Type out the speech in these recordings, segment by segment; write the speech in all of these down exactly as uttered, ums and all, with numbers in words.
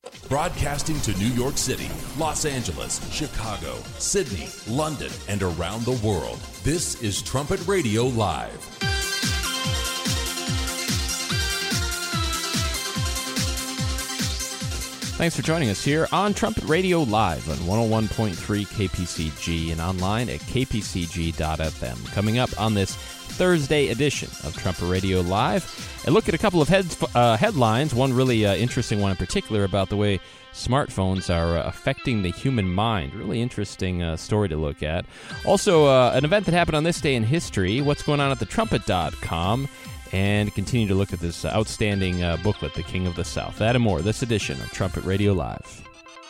Broadcasting to New York City, Los Angeles, Chicago, Sydney, London, and around the world. This is Trumpet Radio Live. Thanks for joining us here on Trumpet Radio Live on one oh one point three K P C G and online at k p c g dot f m. Coming up on this Thursday edition of Trumpet Radio Live, and look at a couple of heads, uh, headlines, one really uh, interesting one in particular about the way smartphones are uh, affecting the human mind. Really interesting uh, story to look at. Also, uh, an event that happened on this day in history, what's going on at the trumpet dot com, and continue to look at this outstanding uh, booklet, The King of the South. That and more, this edition of Trumpet Radio Live.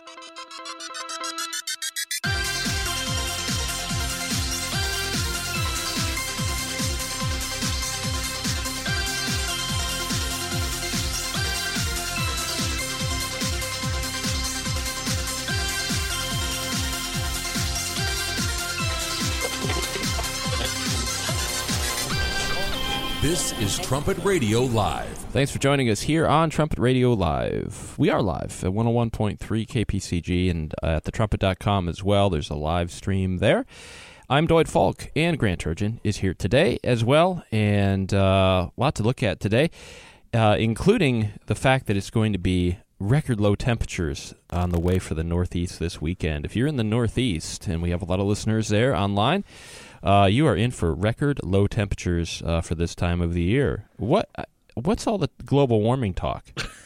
This is Trumpet Radio Live. Thanks for joining us here on Trumpet Radio Live. We are live at one oh one point three K P C G and uh, at the trumpet dot com as well. There's a live stream there. I'm Dwight Falk, and Grant Turgeon is here today as well, and uh, a lot to look at today, uh, including the fact that it's going to be record low temperatures on the way for the Northeast this weekend. If you're in the Northeast, and we have a lot of listeners there online, Uh, you are in for record low temperatures uh, for this time of the year. What what's all the global warming talk?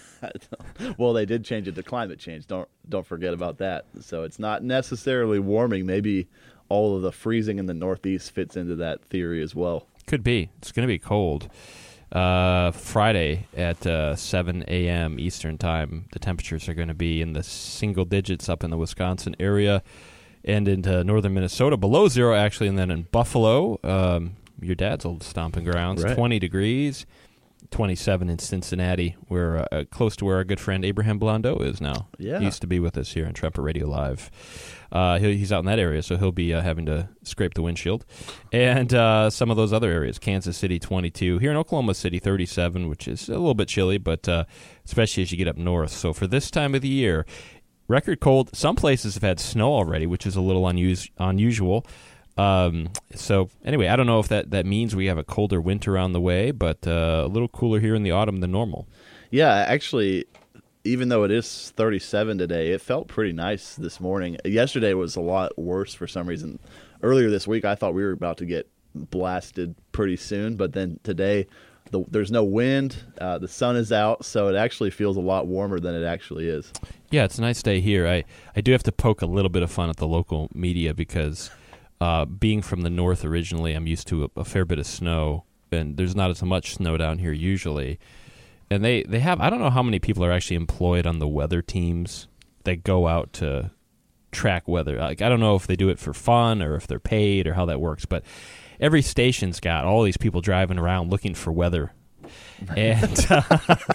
Well, they did change it to climate change. Don't don't forget about that. So it's not necessarily warming. Maybe all of the freezing in the Northeast fits into that theory as well. Could be. It's going to be cold. Uh, Friday at uh, seven a.m. Eastern time, the temperatures are going to be in the single digits up in the Wisconsin area and into northern Minnesota, below zero actually, and then in Buffalo, um, your dad's old stomping grounds, right. twenty degrees, twenty-seven in Cincinnati. We're uh, close to where our good friend Abraham Blondeau is now. Yeah. He used to be with us here in Trumpet Radio Live. Uh, he, he's out in that area, so he'll be uh, having to scrape the windshield. And uh, some of those other areas, Kansas City, twenty-two. Here in Oklahoma City, thirty-seven, which is a little bit chilly, but uh, especially as you get up north. So for this time of the year, record cold. Some places have had snow already, which is a little unus- unusual. Um, so anyway, I don't know if that, that means we have a colder winter on the way, but uh, a little cooler here in the autumn than normal. Yeah, actually, even though it is thirty-seven today, it felt pretty nice this morning. Yesterday was a lot worse for some reason. Earlier this week, I thought we were about to get blasted pretty soon, but then today, the, there's no wind, uh, the sun is out, so it actually feels a lot warmer than it actually is. Yeah, it's a nice day here. I, I do have to poke a little bit of fun at the local media because uh, being from the north originally, I'm used to a, a fair bit of snow, and there's not as much snow down here usually. And they, they have, I don't know how many people are actually employed on the weather teams that go out to track weather. Like, I don't know if they do it for fun or if they're paid or how that works, but every station's got all these people driving around looking for weather. and uh,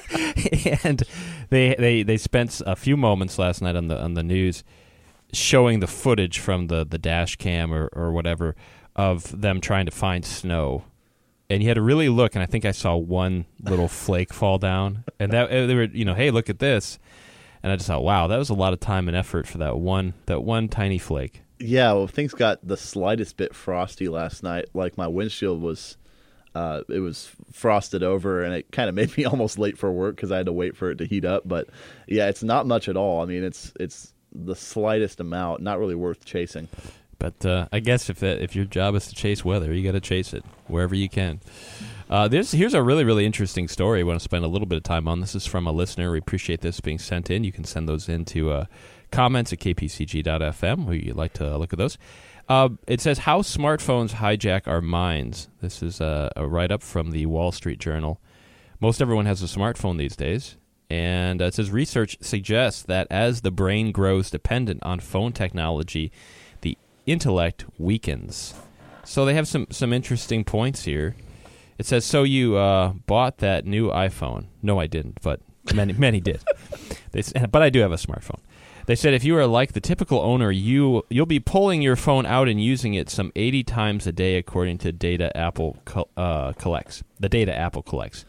and they they they spent a few moments last night on the on the news showing the footage from the, the dash cam or, or whatever of them trying to find snow, and you had to really look. And I think I saw one little flake fall down, and that they were you know hey, look at this, and I just thought, wow, that was a lot of time and effort for that one that one tiny flake. Yeah, well, things got the slightest bit frosty last night. Like my windshield was. Uh, it was frosted over, and it kind of made me almost late for work because I had to wait for it to heat up. But yeah, it's not much at all. I mean, it's it's the slightest amount, not really worth chasing. But uh, I guess if that, if your job is to chase weather, you got to chase it wherever you can. Uh, there's here's a really really interesting story I want to spend a little bit of time on. This is from a listener. We appreciate this being sent in. You can send those in to uh, comments at k p c g dot f m. We'd like to look at those. Uh, it says, how smartphones hijack our minds. This is a, a write-up from the Wall Street Journal. Most everyone has a smartphone these days. And uh, it says, research suggests that as the brain grows dependent on phone technology, the intellect weakens. So they have some, some interesting points here. It says, so you uh, bought that new iPhone. No, I didn't, but many many did. They, but I do have a smartphone. They said if you are like the typical owner, you, you'll be pulling your phone out and using it some eighty times a day according to data Apple co- uh, collects, the data Apple collects.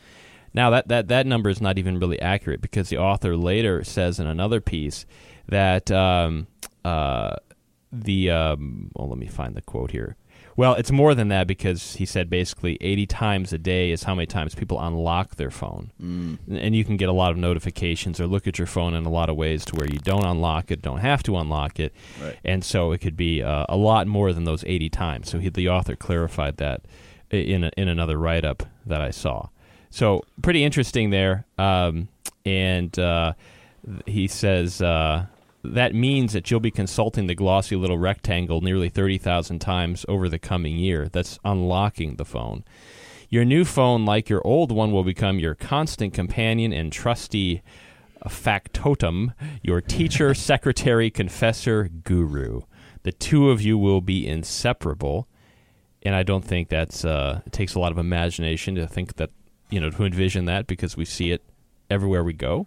Now, that, that, that number is not even really accurate because the author later says in another piece that um, uh, the, um, well, let me find the quote here. Well, it's more than that because he said basically eighty times a day is how many times people unlock their phone. Mm. And you can get a lot of notifications or look at your phone in a lot of ways to where you don't unlock it, don't have to unlock it. Right. And so it could be uh, a lot more than those eighty times. So he, the author clarified that in a, in another write-up that I saw. So pretty interesting there. Um, and uh, he says... Uh, That means that you'll be consulting the glossy little rectangle nearly thirty thousand times over the coming year. That's unlocking the phone. Your new phone, like your old one, will become your constant companion and trusty factotum, your teacher, secretary, confessor, guru. The two of you will be inseparable. And I don't think that's, uh, it takes a lot of imagination to think that, you know, to envision that because we see it everywhere we go.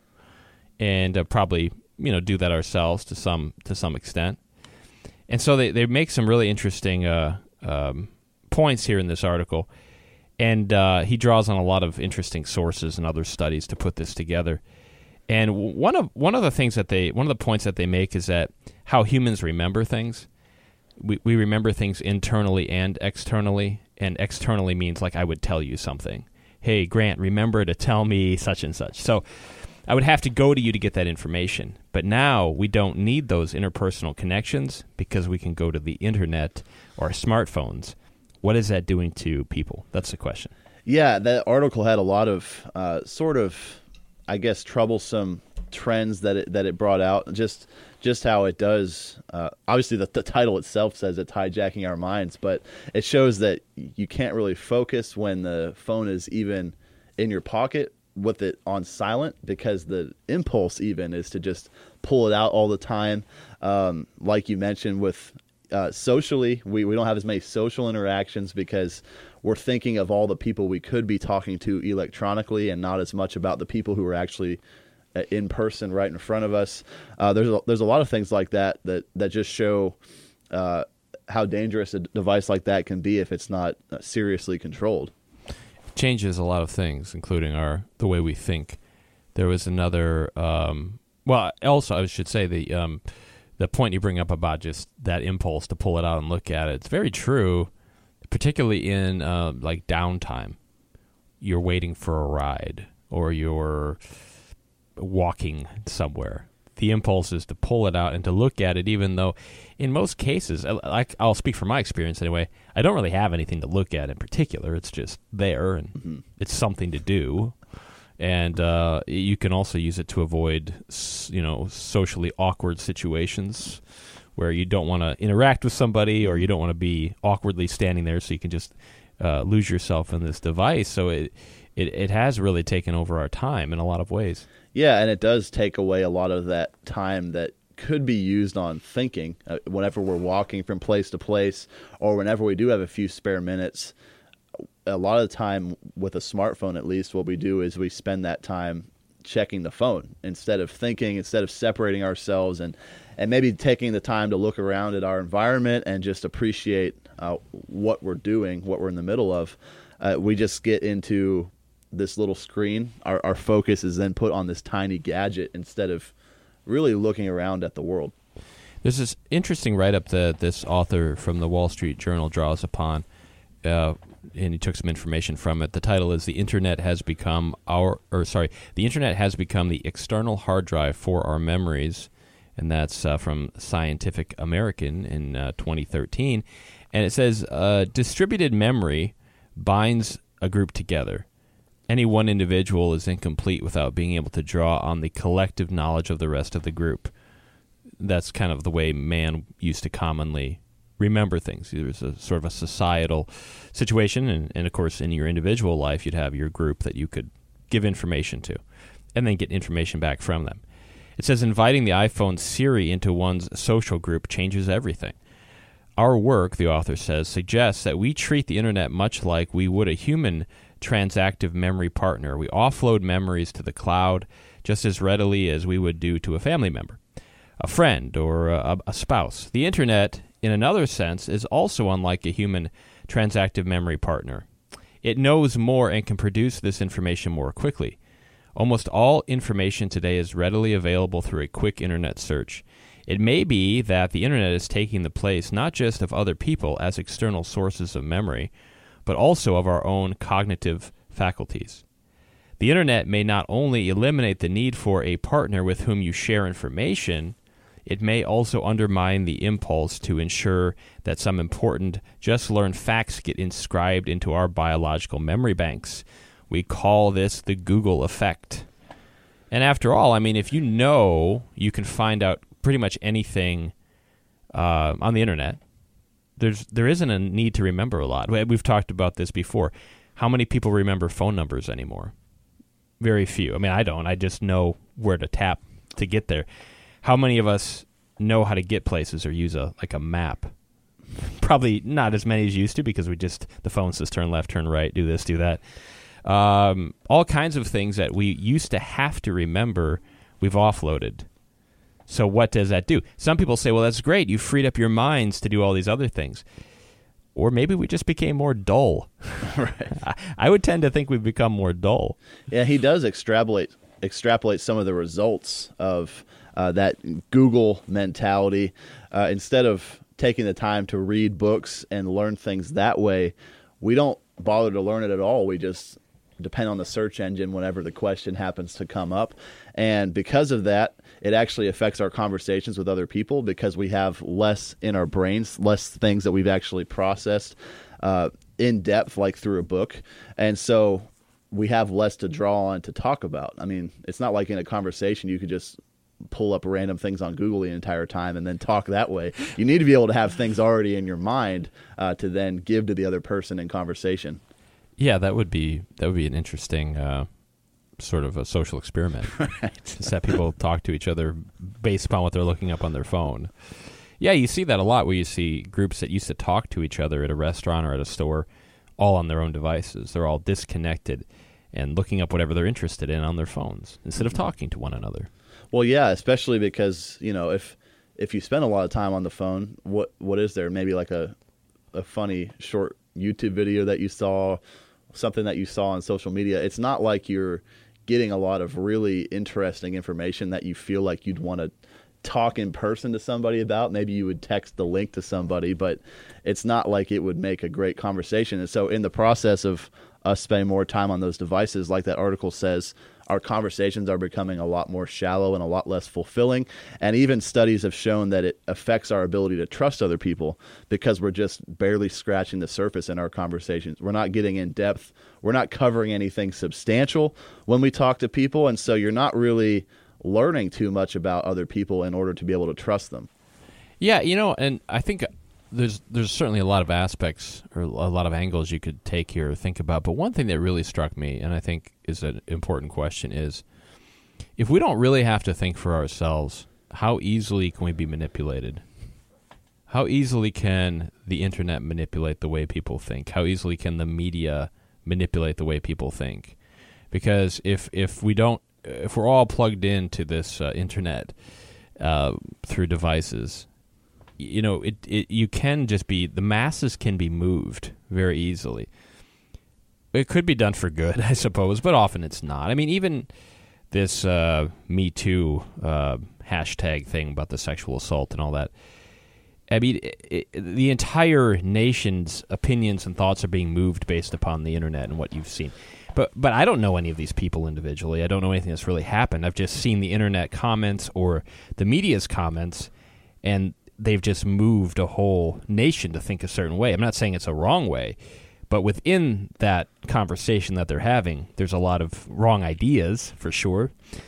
And uh, probably... you know, do that ourselves to some to some extent. And so they, they make some really interesting uh, um, points here in this article. And uh, he draws on a lot of interesting sources and other studies to put this together. And one of one of the things that they one of the points that they make is that how humans remember things. We we remember things internally and externally. And externally means like I would tell you something. Hey, Grant, remember to tell me such and such. So I would have to go to you to get that information. But now we don't need those interpersonal connections because we can go to the internet or smartphones. What is that doing to people? That's the question. Yeah, that article had a lot of uh, sort of, I guess, troublesome trends that it, that it brought out. Just just how it does. Uh, obviously, the, the title itself says it's hijacking our minds, but it shows that you can't really focus when the phone is even in your pocket with it on silent because the impulse even is to just pull it out all the time. Um, like you mentioned with uh, socially, we, we don't have as many social interactions because we're thinking of all the people we could be talking to electronically and not as much about the people who are actually in person right in front of us. Uh, there's a, there's a lot of things like that that, that just show uh, how dangerous a device like that can be if it's not seriously controlled. Changes a lot of things, including our the way we think. There was another, um, well, also I should say the um, the point you bring up about just that impulse to pull it out and look at it. It's very true, particularly in uh, like downtime. You're waiting for a ride or you're walking somewhere. The impulse is to pull it out and to look at it, even though in most cases, I, I'll speak from my experience anyway, I don't really have anything to look at in particular. It's just there, and mm-hmm. it's something to do. And uh, you can also use it to avoid, you know, socially awkward situations where you don't want to interact with somebody or you don't want to be awkwardly standing there, so you can just uh, lose yourself in this device. So it, it it has really taken over our time in a lot of ways. Yeah, and it does take away a lot of that time that could be used on thinking uh, whenever we're walking from place to place or whenever we do have a few spare minutes. A lot of the time with a smartphone, at least, what we do is we spend that time checking the phone instead of thinking, instead of separating ourselves and, and maybe taking the time to look around at our environment and just appreciate uh, what we're doing, what we're in the middle of. Uh, we just get into this little screen. Our, our focus is then put on this tiny gadget instead of really looking around at the world. There's this interesting write-up that this author from the Wall Street Journal draws upon, uh, and he took some information from it. The title is "The Internet has become our," or sorry, "The Internet has become the external hard drive for our memories," and that's uh, from Scientific American in uh, twenty thirteen. And it says, uh, "Distributed memory binds a group together. Any one individual is incomplete without being able to draw on the collective knowledge of the rest of the group." That's kind of the way man used to commonly remember things. There's a sort of a societal situation, and, and of course in your individual life you'd have your group that you could give information to and then get information back from them. It says inviting the iPhone Siri into one's social group changes everything. Our work, the author says, suggests that we treat the internet much like we would a human transactive memory partner. We offload memories to the cloud just as readily as we would do to a family member, a friend, or a, a spouse. The internet, in another sense, is also unlike a human transactive memory partner. It knows more and can produce this information more quickly. Almost all information today is readily available through a quick internet search. It may be that the internet is taking the place not just of other people as external sources of memory, but also of our own cognitive faculties. The internet may not only eliminate the need for a partner with whom you share information, it may also undermine the impulse to ensure that some important, just-learned facts get inscribed into our biological memory banks. We call this the Google effect. And after all, I mean, if you know you can find out pretty much anything uh, on the internet, there's there isn't a need to remember a lot. We've talked about this before. How many people remember phone numbers anymore? Very few. I mean, I don't. I just know where to tap to get there. How many of us know how to get places or use a like a map? Probably not as many as used to, because we just, the phone says turn left, turn right, do this, do that. Um, all kinds of things that we used to have to remember, we've offloaded. So what does that do? Some people say, well, that's great. You freed up your minds to do all these other things. Or maybe we just became more dull. Right. I, I would tend to think we've become more dull. Yeah, he does extrapolate extrapolate some of the results of uh, that Google mentality. Uh, instead of taking the time to read books and learn things that way, we don't bother to learn it at all. We just depend on the search engine whenever the question happens to come up. And because of that, it actually affects our conversations with other people, because we have less in our brains, less things that we've actually processed uh, in depth, like through a book. And so we have less to draw on to talk about. I mean, it's not like in a conversation you could just pull up random things on Google the entire time and then talk that way. You need to be able to have things already in your mind uh, to then give to the other person in conversation. Yeah, that would be that would be an interesting uh, sort of a social experiment. Right. Just have people talk to each other based upon what they're looking up on their phone. Yeah, you see that a lot, where you see groups that used to talk to each other at a restaurant or at a store all on their own devices. They're all disconnected and looking up whatever they're interested in on their phones instead of talking to one another. Well, yeah, especially because, you know, if if you spend a lot of time on the phone, what what is there? Maybe like a a funny short YouTube video that you saw, something that you saw on social media. It's not like you're getting a lot of really interesting information that you feel like you'd want to talk in person to somebody about. Maybe you would text the link to somebody, but it's not like it would make a great conversation. And so in the process of us spending more time on those devices, like that article says, our conversations are becoming a lot more shallow and a lot less fulfilling. And even studies have shown that it affects our ability to trust other people, because we're just barely scratching the surface in our conversations. We're not getting in depth. We're not covering anything substantial when we talk to people. And so you're not really learning too much about other people in order to be able to trust them. Yeah, you know, and I think there's there's certainly a lot of aspects or a lot of angles you could take here or think about. But one thing that really struck me, and I think is an important question, is if we don't really have to think for ourselves, how easily can we be manipulated? How easily can the internet manipulate the way people think? How easily can the media manipulate the way people think? Because if if we don't, if we're all plugged into this uh, internet uh, through devices, you know, it, it you can just be, the masses can be moved very easily. It could be done for good, I suppose, but often it's not. I mean, even this uh, Me Too uh, hashtag thing about the sexual assault and all that, I mean, it, it, the entire nation's opinions and thoughts are being moved based upon the internet and what you've seen. But but I don't know any of these people individually. I don't know anything that's really happened. I've just seen the internet comments or the media's comments, and they've just moved a whole nation to think a certain way. I'm not saying it's a wrong way, but within that conversation that they're having, there's a lot of wrong ideas, for sure.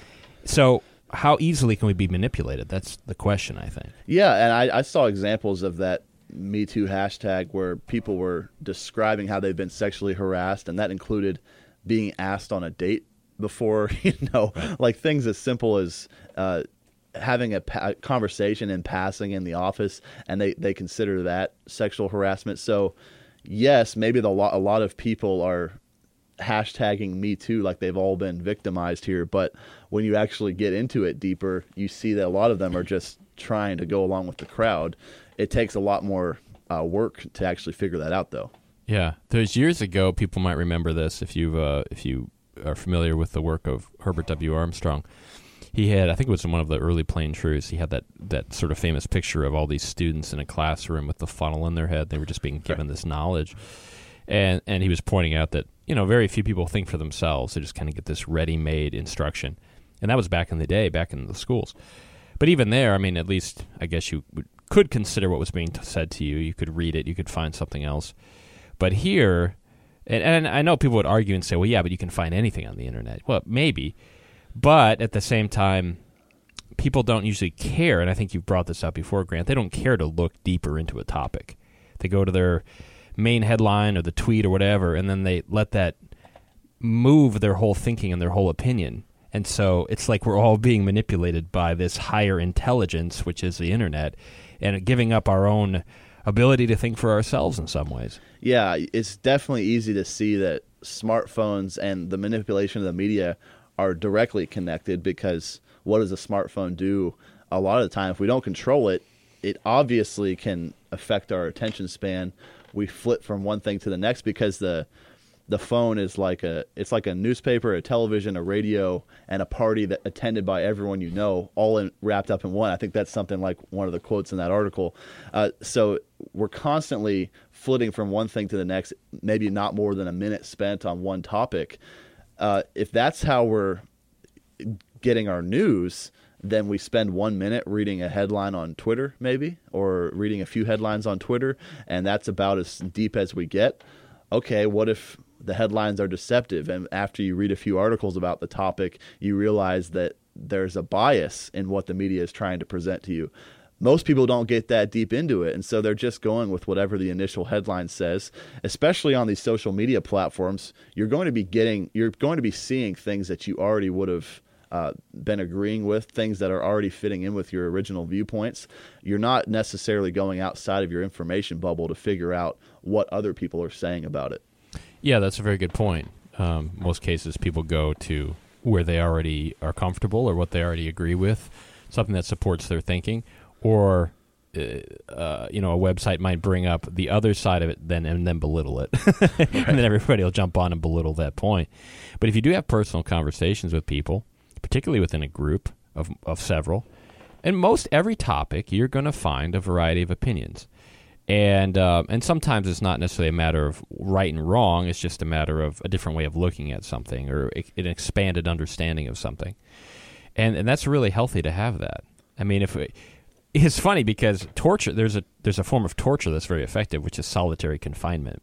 So how easily can we be manipulated? That's the question, I think. Yeah, and I, I saw examples of that Me Too hashtag where people were describing how they've been sexually harassed, and that included being asked on a date before, you know, right. Like things as simple as uh, having a, pa- conversation in passing in the office, and they, they consider that sexual harassment. So, yes, maybe the lo- a lot of people are hashtagging Me Too like they've all been victimized here, but when you actually get into it deeper, you see that a lot of them are just trying to go along with the crowd. It takes a lot more uh, work to actually figure that out, though. Yeah, there's years ago. People might remember this if you uh, if you are familiar with the work of Herbert W. Armstrong. He had, I think it was in one of the early Plain Truths, he had that, that sort of famous picture of all these students in a classroom with the funnel in their head. They were just being given this knowledge. And and he was pointing out that, you know, very few people think for themselves. They just kind of get this ready-made instruction. And that was back in the day, back in the schools. But even there, I mean, at least I guess you would, could consider what was being t- said to you. You could read it. You could find something else. But here, and, and I know people would argue and say, well, yeah, but you can find anything on the internet. Well, maybe. But at the same time, people don't usually care, and I think you've brought this up before, Grant. They don't care to look deeper into a topic. They go to their main headline or the tweet or whatever, and then they let that move their whole thinking and their whole opinion. And so it's like we're all being manipulated by this higher intelligence, which is the internet, and giving up our own ability to think for ourselves in some ways. Yeah, it's definitely easy to see that smartphones and the manipulation of the media are directly connected, because what does a smartphone do? A lot of the time, if we don't control it, it obviously can affect our attention span. We flip from one thing to the next because the the phone is like a it's like a newspaper, a television, a radio, and a party that attended by everyone you know, all in, wrapped up in one. I think that's something like one of the quotes in that article. Uh, so we're constantly flitting from one thing to the next, maybe not more than a minute spent on one topic. Uh, if that's how we're getting our news, then we spend one minute reading a headline on Twitter, maybe, or reading a few headlines on Twitter, and that's about as deep as we get. Okay, what if the headlines are deceptive, and after you read a few articles about the topic, you realize that there's a bias in what the media is trying to present to you? Most people don't get that deep into it, and so they're just going with whatever the initial headline says. Especially on these social media platforms, you're going to be getting, you're going to be seeing things that you already would have uh, been agreeing with, things that are already fitting in with your original viewpoints. You're not necessarily going outside of your information bubble to figure out what other people are saying about it. Yeah, that's a very good point. Um, most cases, people go to where they already are comfortable or what they already agree with, something that supports their thinking. Or, uh, uh, you know, a website might bring up the other side of it, then and then belittle it, right. And then everybody will jump on and belittle that point. But if you do have personal conversations with people, particularly within a group of of several, and most every topic, you're going to find a variety of opinions, and uh, and sometimes it's not necessarily a matter of right and wrong. It's just a matter of a different way of looking at something or an expanded understanding of something, and and that's really healthy to have that. I mean, if we, it's funny because torture, there's a there's a form of torture that's very effective, which is solitary confinement.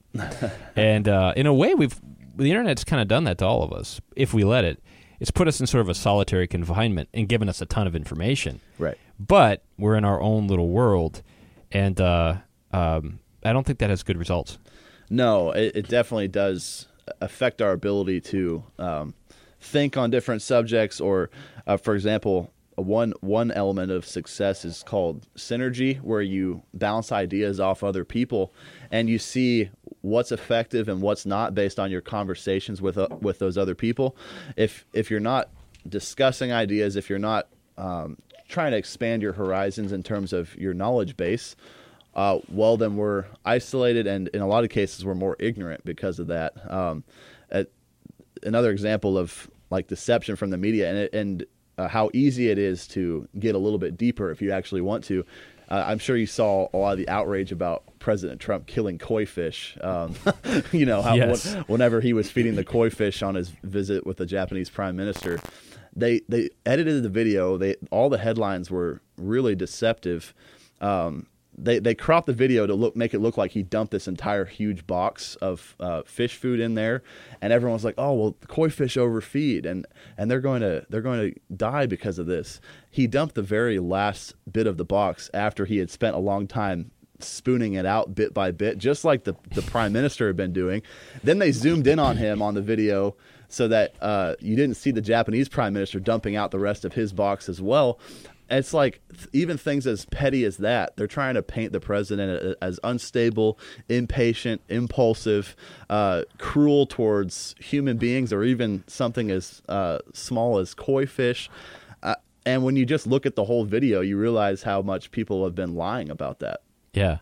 And uh, in a way, we've the internet's kind of done that to all of us, if we let it. It's put us in sort of a solitary confinement and given us a ton of information. Right. But we're in our own little world, and uh, um, I don't think that has good results. No, it, it definitely does affect our ability to um, think on different subjects, or, uh, for example, One one element of success is called synergy, where you bounce ideas off other people, and you see what's effective and what's not based on your conversations with uh, with those other people. If if you're not discussing ideas, if you're not um, trying to expand your horizons in terms of your knowledge base, uh, well, then we're isolated, and in a lot of cases, we're more ignorant because of that. Um, uh, another example of like deception from the media, and it, and Uh, how easy it is to get a little bit deeper if you actually want to. Uh, I'm sure you saw a lot of the outrage about President Trump killing koi fish. Um, you know, how yes. when, whenever he was feeding the koi fish on his visit with the Japanese prime minister, they they edited the video. They all the headlines were really deceptive. Um, They they cropped the video to look make it look like he dumped this entire huge box of uh, fish food in there, and everyone was like, "Oh well, the koi fish overfeed, and and they're going to they're going to die because of this." He dumped the very last bit of the box after he had spent a long time spooning it out bit by bit, just like the the prime minister had been doing. Then they zoomed in on him on the video so that uh, you didn't see the Japanese prime minister dumping out the rest of his box as well. And it's like even things as petty as that, they're trying to paint the president as unstable, impatient, impulsive, uh, cruel towards human beings, or even something as uh, small as koi fish. Uh, and when you just look at the whole video, you realize how much people have been lying about that. Yeah.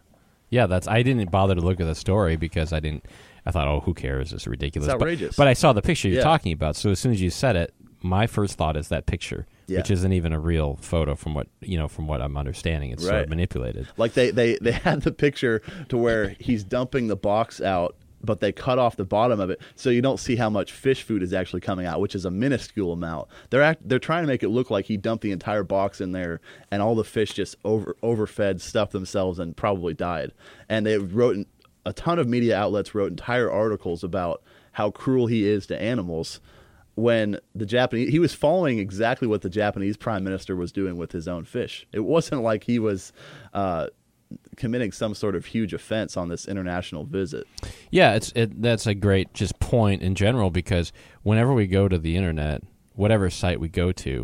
Yeah, that's. I didn't bother to look at the story because I didn't. I thought, oh, who cares? It's ridiculous. It's outrageous. But, but I saw the picture you're Yeah. talking about. So as soon as you said it, my first thought is that picture, Yeah. which isn't even a real photo from what you know from what I'm understanding. It's sort Right. of manipulated. Like they, they, they had the picture to where he's dumping the box out, but they cut off the bottom of it so you don't see how much fish food is actually coming out, which is a minuscule amount. They're act, they're trying to make it look like he dumped the entire box in there and all the fish just over overfed, stuffed themselves, and probably died. And they wrote in, a ton of media outlets wrote entire articles about how cruel he is to animals. When the Japanese, he was following exactly what the Japanese prime minister was doing with his own fish. It wasn't like he was uh, committing some sort of huge offense on this international visit. Yeah, it's it, that's a great just point in general because whenever we go to the internet, whatever site we go to,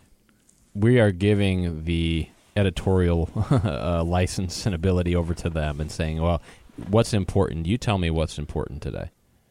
we are giving the editorial uh, license and ability over to them and saying, well, what's important? You tell me what's important today.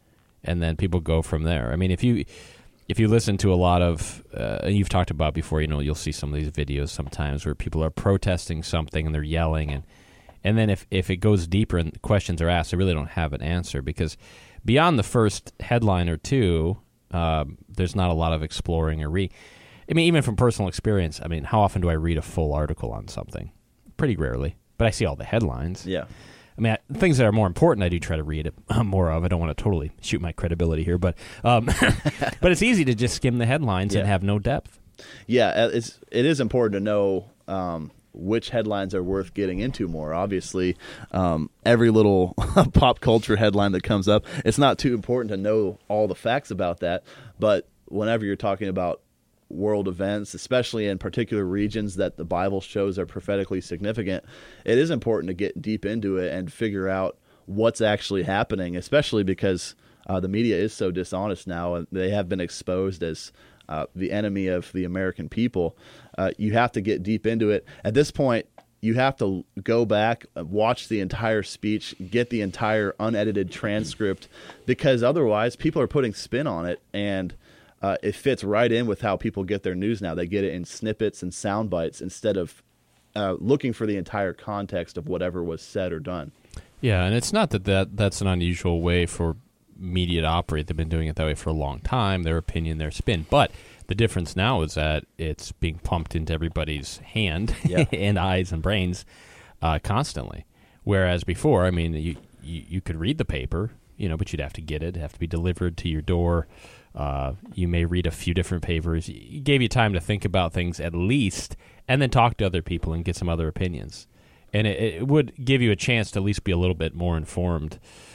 And then people go from there. I mean, if you if you listen to a lot of, uh, and you've talked about before, you know, you'll see some of these videos sometimes where people are protesting something and they're yelling. And, and then if, if it goes deeper and questions are asked, they really don't have an answer because beyond the first headline or two, uh, there's not a lot of exploring or reading. I mean, even from personal experience, I mean, how often do I read a full article on something? Pretty rarely. But I see all the headlines. Yeah. I mean, I, things that are more important, I do try to read it, uh, more of. I don't want to totally shoot my credibility here, but um, but it's easy to just skim the headlines Yeah. and have no depth. Yeah, it's it is important to know um, which headlines are worth getting into more. Obviously, um, every little pop culture headline that comes up, it's not too important to know all the facts about that. But whenever you're talking about world events, especially in particular regions that the Bible shows are prophetically significant, it is important to get deep into it and figure out what's actually happening, especially because uh, the media is so dishonest now and they have been exposed as uh, the enemy of the American people. Uh, you have to get deep into it. At this point, you have to go back, watch the entire speech, get the entire unedited transcript, because otherwise people are putting spin on it, and Uh, it fits right in with how people get their news now. They get it in snippets and sound bites instead of uh, looking for the entire context of whatever was said or done. Yeah, and it's not that, that that's an unusual way for media to operate. They've been doing it that way for a long time, their opinion, their spin. But the difference now is that it's being pumped into everybody's hand Yeah. and eyes and brains uh, constantly. Whereas before, I mean, you, you, you could read the paper, you know, but you'd have to get it. It'd have to be delivered to your door. Uh, you may read a few different papers. It gave you time to think about things at least, and then talk to other people and get some other opinions. And it, it would give you a chance to at least be a little bit more informed.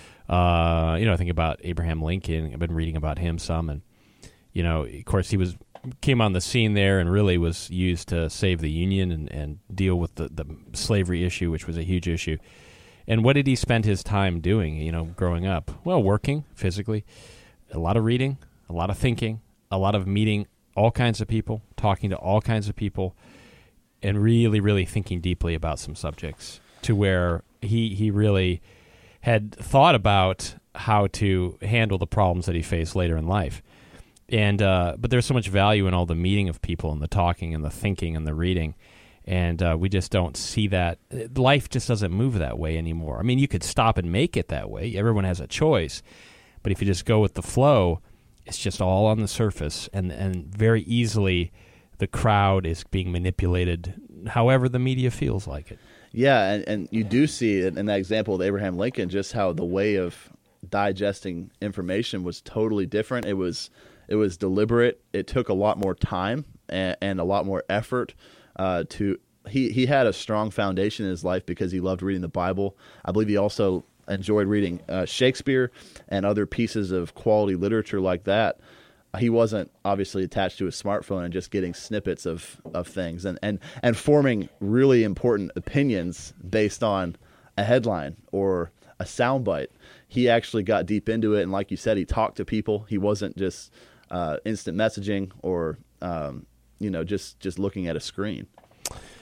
Uh, you know, I think about Abraham Lincoln. I've been reading about him some, and you know, of course, he was came on the scene there and really was used to save the Union and, and deal with the, the slavery issue, which was a huge issue. And what did he spend his time doing? You know, growing up, well, working physically, a lot of reading. A lot of thinking, a lot of meeting all kinds of people, talking to all kinds of people, and really, really thinking deeply about some subjects to where he, he really had thought about how to handle the problems that he faced later in life. And uh, but there's so much value in all the meeting of people and the talking and the thinking and the reading. And uh, we just don't see that. Life just doesn't move that way anymore. I mean, you could stop and make it that way. Everyone has a choice. But if you just go with the flow, it's just all on the surface, and, and very easily the crowd is being manipulated however the media feels like it. Yeah, and, and you do see it in that example with Abraham Lincoln, just how the way of digesting information was totally different. It was it was deliberate. It took a lot more time and, and a lot more effort uh, to he, he had a strong foundation in his life because he loved reading the Bible. I believe he also enjoyed reading uh, Shakespeare and other pieces of quality literature like that. He wasn't obviously attached to a smartphone and just getting snippets of, of things and, and, and forming really important opinions based on a headline or a soundbite. He actually got deep into it, and like you said, he talked to people. He wasn't just uh, instant messaging or um, you know just, just looking at a screen.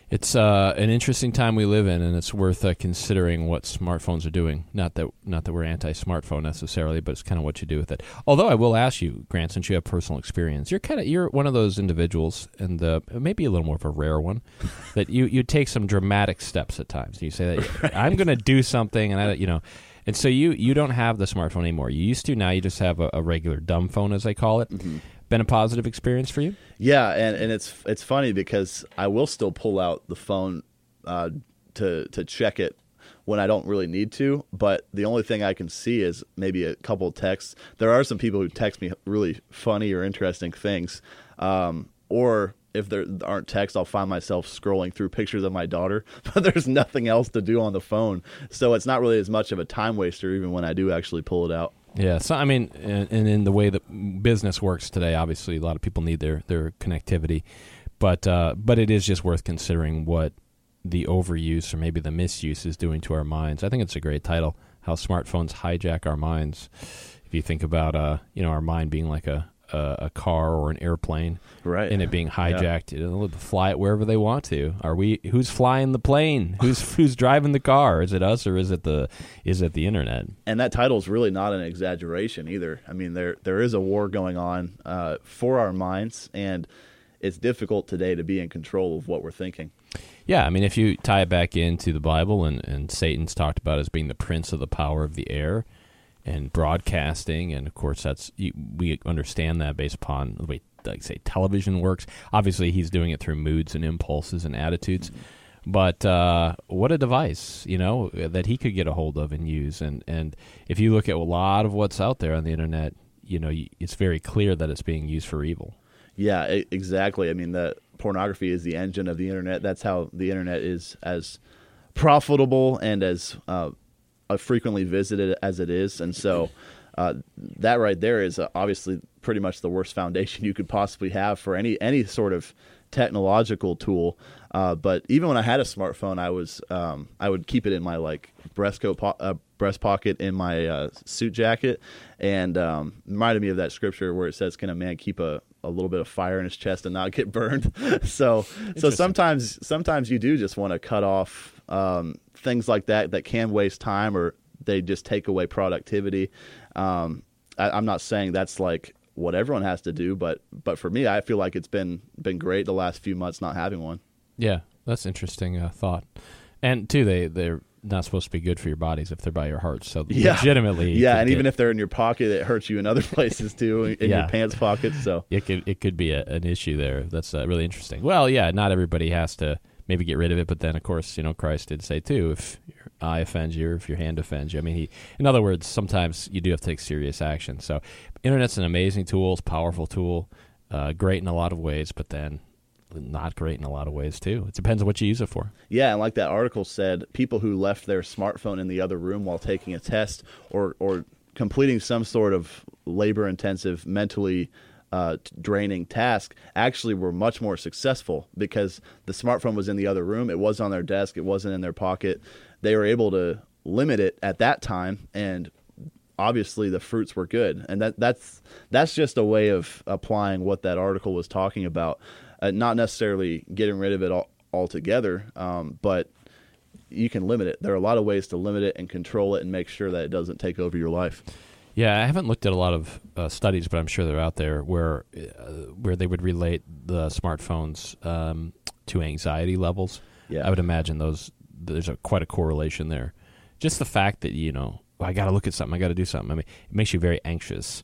It's uh, an interesting time we live in, and it's worth uh, considering what smartphones are doing. Not that not that we're anti-smartphone necessarily, but it's kind of what you do with it. Although I will ask you, Grant, since you have personal experience, you're kind of you're one of those individuals, and uh, maybe a little more of a rare one, that you, you take some dramatic steps at times. You say that I'm going to do something, and I you know, and so you you don't have the smartphone anymore. You used to. Now you just have a, a regular dumb phone, as they call it. Mm-hmm. Been a positive experience for you? Yeah, and, and it's it's funny because I will still pull out the phone uh, to to check it when I don't really need to, but the only thing I can see is maybe a couple of texts. There are some people who text me really funny or interesting things, um, or if there aren't texts, I'll find myself scrolling through pictures of my daughter, but there's nothing else to do on the phone, so it's not really as much of a time waster even when I do actually pull it out. Yeah, so I mean, and, and in the way that business works today, obviously a lot of people need their, their connectivity, but uh, but it is just worth considering what the overuse or maybe the misuse is doing to our minds. I think it's a great title, How Smartphones Hijack Our Minds. If you think about uh, you know, our mind being like a, a, a car or an airplane, right, and it being hijacked, yeah. You know, to fly it wherever they want to. Are we? Who's flying the plane? Who's who's driving the car? Is it us or is it the is it the internet? And that title is really not an exaggeration either. I mean, there there is a war going on uh, for our minds, and it's difficult today to be in control of what we're thinking. Yeah, I mean, if you tie it back into the Bible, and, and Satan's talked about as being the prince of the power of the air, and broadcasting, and of course that's we understand that based upon the way, like say, television works. Obviously, he's doing it through moods and impulses and attitudes. But uh, what a device, you know, that he could get a hold of and use. And, and if you look at a lot of what's out there on the internet, you know, it's very clear that it's being used for evil. Yeah, exactly. I mean, the pornography is the engine of the internet. That's how the internet is as profitable and as uh, frequently visited as it is. And so uh, that right there is uh, obviously pretty much the worst foundation you could possibly have for any any sort of technological tool. Uh, but even when I had a smartphone, I was um, I would keep it in my like breast coat po- uh, breast pocket in my uh, suit jacket, and um, reminded me of that scripture where it says, "Can a man keep a, a little bit of fire in his chest and not get burned?" so so sometimes sometimes you do just want to cut off um, things like that that can waste time, or they just take away productivity. Um, I, I'm not saying that's like what everyone has to do, but but for me, I feel like it's been been great the last few months not having one. Yeah, that's interesting uh, thought. And too, they they're not supposed to be good for your bodies if they're by your heart. So yeah. legitimately, yeah, and get, even if they're in your pocket, it hurts you in other places too, in yeah. your pants pockets. So it could it could be a, an issue there. That's uh, really interesting. Well, yeah, not everybody has to maybe get rid of it, but then of course, you know, Christ did say too, if your eye offends you, or if your hand offends you. I mean, he, in other words, sometimes you do have to take serious action. So, internet's an amazing tool, it's a powerful tool, uh, great in a lot of ways, but then not great in a lot of ways too. It depends on what you use it for. Yeah, and like that article said, people who left their smartphone in the other room while taking a test or or completing some sort of labor-intensive, mentally uh, draining task actually were much more successful because the smartphone was in the other room. It was on their desk. It wasn't in their pocket. They were able to limit it at that time, and obviously the fruits were good. And that that's that's just a way of applying what that article was talking about. Uh, not necessarily getting rid of it all, altogether, um, but you can limit it. There are a lot of ways to limit it and control it and make sure that it doesn't take over your life. Yeah, I haven't looked at a lot of uh, studies, but I'm sure they're out there where uh, where they would relate the smartphones um, to anxiety levels. Yeah. I would imagine those there's a quite a correlation there. Just the fact that, you know, I got to look at something, I got to do something. I mean, it makes you very anxious.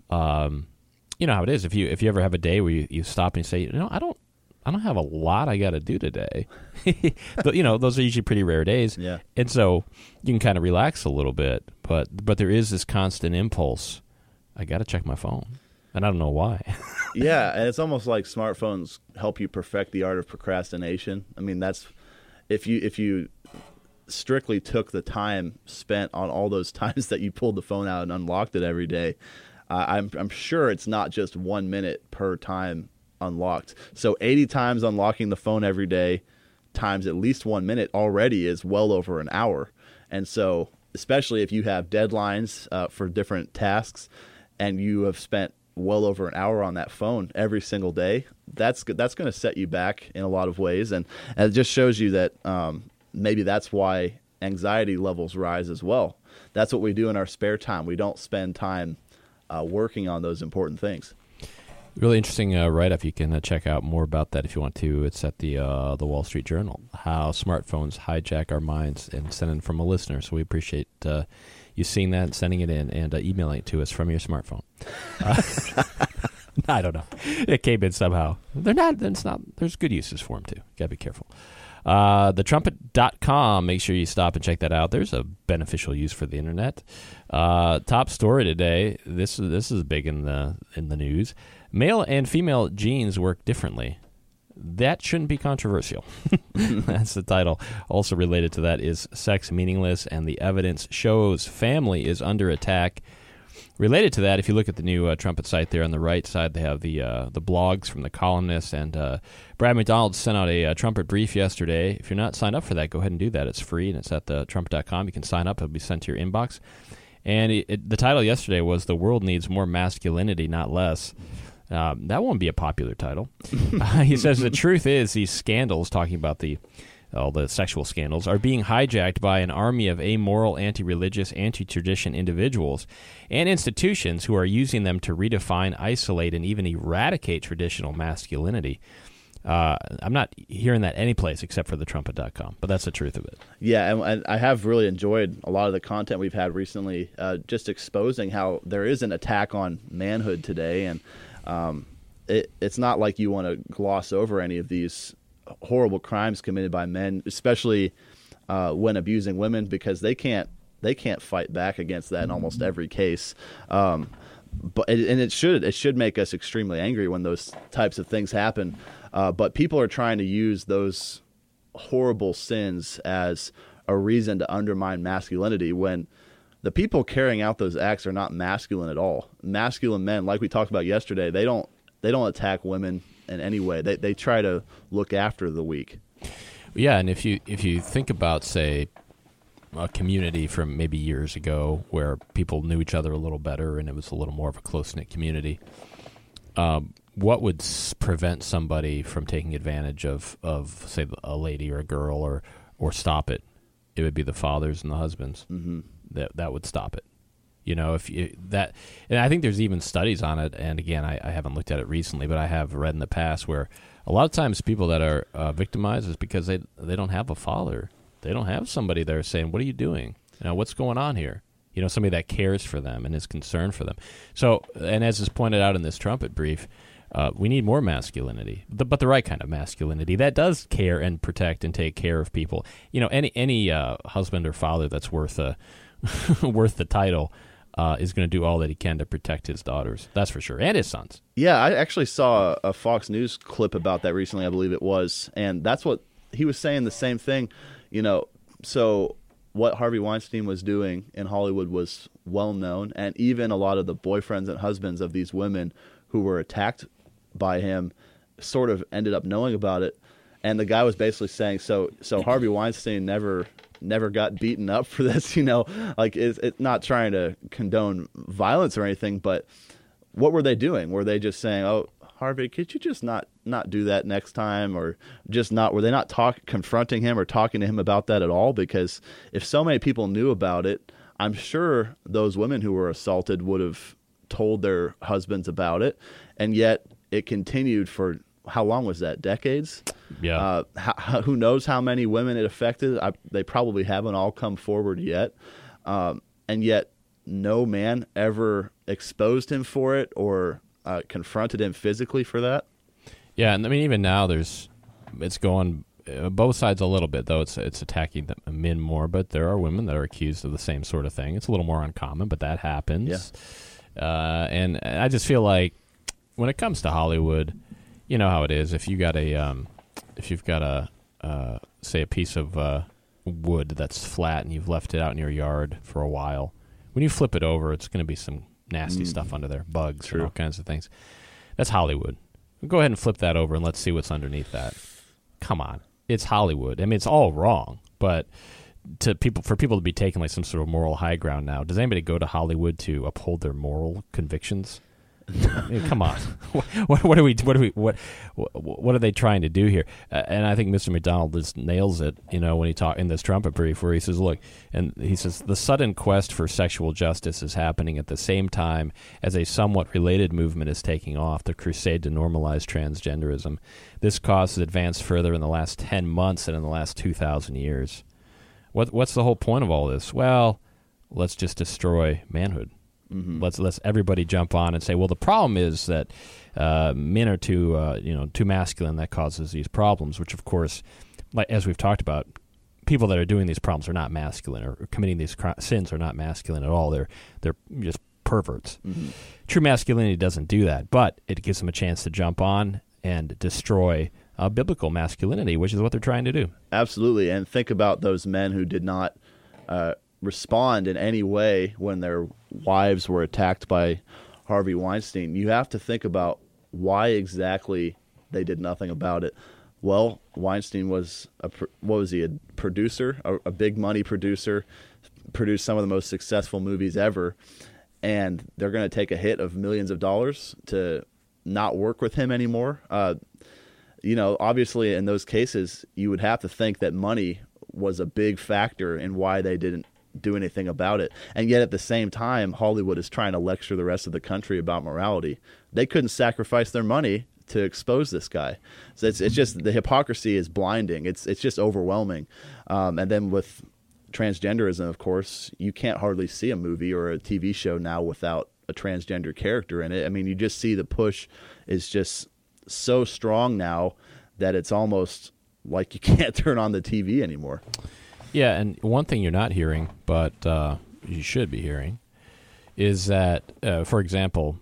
Um, you know how it is. If you if you ever have a day where you, you stop and you say, you know, I don't I don't have a lot I got to do today. But, you know, those are usually pretty rare days. Yeah. And so you can kind of relax a little bit. But but there is this constant impulse. I got to check my phone. And I don't know why. Yeah, and it's almost like smartphones help you perfect the art of procrastination. I mean, that's if you if you strictly took the time spent on all those times that you pulled the phone out and unlocked it every day, uh, I'm I'm sure it's not just one minute per time unlocked. So eighty times unlocking the phone every day times at least one minute already is well over an hour. And so especially if you have deadlines uh, for different tasks and you have spent well over an hour on that phone every single day, that's that's going to set you back in a lot of ways, and, and it just shows you that um, maybe that's why anxiety levels rise as well. That's what we do in our spare time. We don't spend time uh, working on those important things. Really interesting uh, write-up. You can uh, check out more about that if you want to. It's at the uh, the Wall Street Journal, How Smartphones Hijack Our Minds, and sent in from a listener. So we appreciate uh, you seeing that and sending it in and uh, emailing it to us from your smartphone. Uh, I don't know. It came in somehow. They're not. It's not. There's good uses for them too. Got to be careful. Uh, the trumpet dot com. Make sure you stop and check that out. There's a beneficial use for the internet. Uh, top story today. This this is big in the in the news. Male and female genes work differently. That shouldn't be controversial. That's the title. Also related to that is Sex Meaningless, and the evidence shows family is under attack. Related to that, if you look at the new uh, Trumpet site there on the right side, they have the uh, the blogs from the columnists, and uh, Brad McDonald sent out a, a Trumpet brief yesterday. If you're not signed up for that, go ahead and do that. It's free, and it's at the trumpet dot com. You can sign up. It'll be sent to your inbox. And it, it, the title yesterday was The World Needs More Masculinity, Not Less. Um, that won't be a popular title. uh, he says the truth is these scandals, talking about the all the sexual scandals, are being hijacked by an army of amoral, anti-religious, anti-tradition individuals and institutions who are using them to redefine, isolate, and even eradicate traditional masculinity. Uh, I'm not hearing that any place except for the trumpet dot com, but that's the truth of it. Yeah, and, and I have really enjoyed a lot of the content we've had recently, uh, just exposing how there is an attack on manhood today, and um, it, it's not like you want to gloss over any of these horrible crimes committed by men, especially uh, when abusing women, because they can't they can't fight back against that in almost every case. Um, but and it should it should make us extremely angry when those types of things happen. Uh, but people are trying to use those horrible sins as a reason to undermine masculinity when the people carrying out those acts are not masculine at all. Masculine men, like we talked about yesterday, they don't they don't attack women in any way. They they try to look after the weak. Yeah, and if you if you think about, say, a community from maybe years ago where people knew each other a little better and it was a little more of a close-knit community, um, what would s- prevent somebody from taking advantage of, of, say, a lady or a girl or, or stop it? It would be the fathers and the husbands. Mm-hmm. That that would stop it. You know, if you, that, and I think there's even studies on it. And again, I, I haven't looked at it recently, but I have read in the past where a lot of times people that are uh, victimized is because they they don't have a father. They don't have somebody there saying, "What are you doing? You know, what's going on here?" You know, somebody that cares for them and is concerned for them. So, and as is pointed out in this trumpet brief, uh, we need more masculinity, the, but the right kind of masculinity that does care and protect and take care of people. You know, any any uh, husband or father that's worth a worth the title uh, is going to do all that he can to protect his daughters. That's for sure, and his sons. Yeah, I actually saw a Fox News clip about that recently, I believe it was, and that's what he was saying, the same thing. You know, so what Harvey Weinstein was doing in Hollywood was well known, and even a lot of the boyfriends and husbands of these women who were attacked by him sort of ended up knowing about it. And the guy was basically saying, so so Harvey Weinstein never never got beaten up for this, you know, like it's, it's not trying to condone violence or anything, but what were they doing? Were they just saying, oh, Harvey, could you just not, not do that next time, or just not, were they not talk, confronting him or talking to him about that at all? Because if so many people knew about it, I'm sure those women who were assaulted would have told their husbands about it. And yet it continued for, how long was that? Decades? Yeah. Uh, how, who knows how many women it affected? I, they probably haven't all come forward yet. Um, and yet no man ever exposed him for it or Uh, confronted him physically for that. Yeah, and I mean, even now, there's it's going uh, both sides a little bit, though. It's it's attacking the men more, but there are women that are accused of the same sort of thing. It's a little more uncommon, but that happens. Yeah. Uh, and I just feel like when it comes to Hollywood, you know how it is. If you got a um, if you've got a uh, say a piece of uh, wood that's flat and you've left it out in your yard for a while, when you flip it over, it's going to be some nasty mm. stuff under there, bugs True. and all kinds of things. That's Hollywood. Go ahead and flip that over and let's see what's underneath that. Come on. It's Hollywood. I mean, it's all wrong, but to people, for people to be taking like some sort of moral high ground now, does anybody go to Hollywood to uphold their moral convictions? I mean, come on, what, what are we? What are we? What what are they trying to do here? Uh, and I think Mister McDonald just nails it. You know, when he talk in this trumpet brief, where he says, "Look," and he says, "The sudden quest for sexual justice is happening at the same time as a somewhat related movement is taking off: the crusade to normalize transgenderism. This cause has advanced further in the last ten months than in the last two thousand years. What what's the whole point of all this? Well, let's just destroy manhood." Mm-hmm. Let's let's everybody jump on and say, well, the problem is that uh, men are too uh, you know too masculine. That causes these problems. Which, of course, like as we've talked about, people that are doing these problems are not masculine, or committing these cr- sins are not masculine at all. They're they're just perverts. Mm-hmm. True masculinity doesn't do that, but it gives them a chance to jump on and destroy uh, biblical masculinity, which is what they're trying to do. Absolutely, and think about those men who did not Uh, respond in any way when their wives were attacked by Harvey Weinstein. You have to think about why exactly they did nothing about it. Well, Weinstein was a what was he a producer, a, a big money producer, produced some of the most successful movies ever, and they're going to take a hit of millions of dollars to not work with him anymore. Uh, you know, obviously in those cases, you would have to think that money was a big factor in why they didn't do anything about it. And yet at the same time, Hollywood is trying to lecture the rest of the country about morality. They couldn't sacrifice their money to expose this guy. So it's it's just the hypocrisy is blinding. It's it's just overwhelming. Um, and then with transgenderism, of course, you can't hardly see a movie or a T V show now without a transgender character in it. I mean, you just see the push is just so strong now that it's almost like you can't turn on the T V anymore. Yeah, and one thing you're not hearing, but uh, you should be hearing, is that, uh, for example,